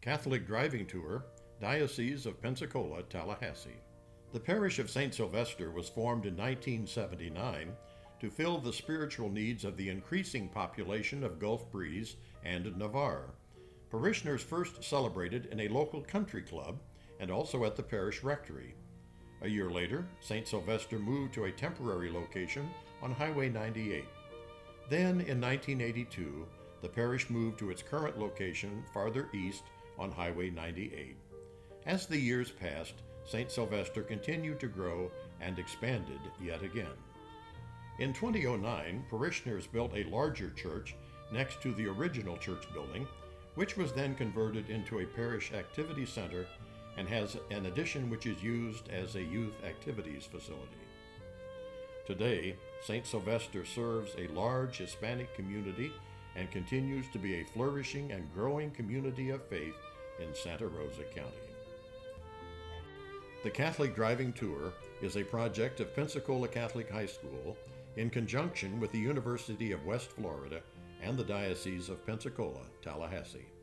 Catholic Driving Tour, Diocese of Pensacola, Tallahassee. The parish of St. Sylvester was formed in 1979 to fill the spiritual needs of the increasing population of Gulf Breeze and Navarre. Parishioners first celebrated in a local country club and also at the parish rectory. A year later, St. Sylvester moved to a temporary location on Highway 98. Then, in 1982, the parish moved to its current location farther east on Highway 98. As the years passed, St. Sylvester continued to grow and expanded yet again. In 2009, parishioners built a larger church next to the original church building, which was then converted into a parish activity center and has an addition which is used as a youth activities facility. Today, St. Sylvester serves a large Hispanic community and continues to be a flourishing and growing community of faith in Santa Rosa County. The Catholic Driving Tour is a project of Pensacola Catholic High School in conjunction with the University of West Florida and the Diocese of Pensacola, Tallahassee.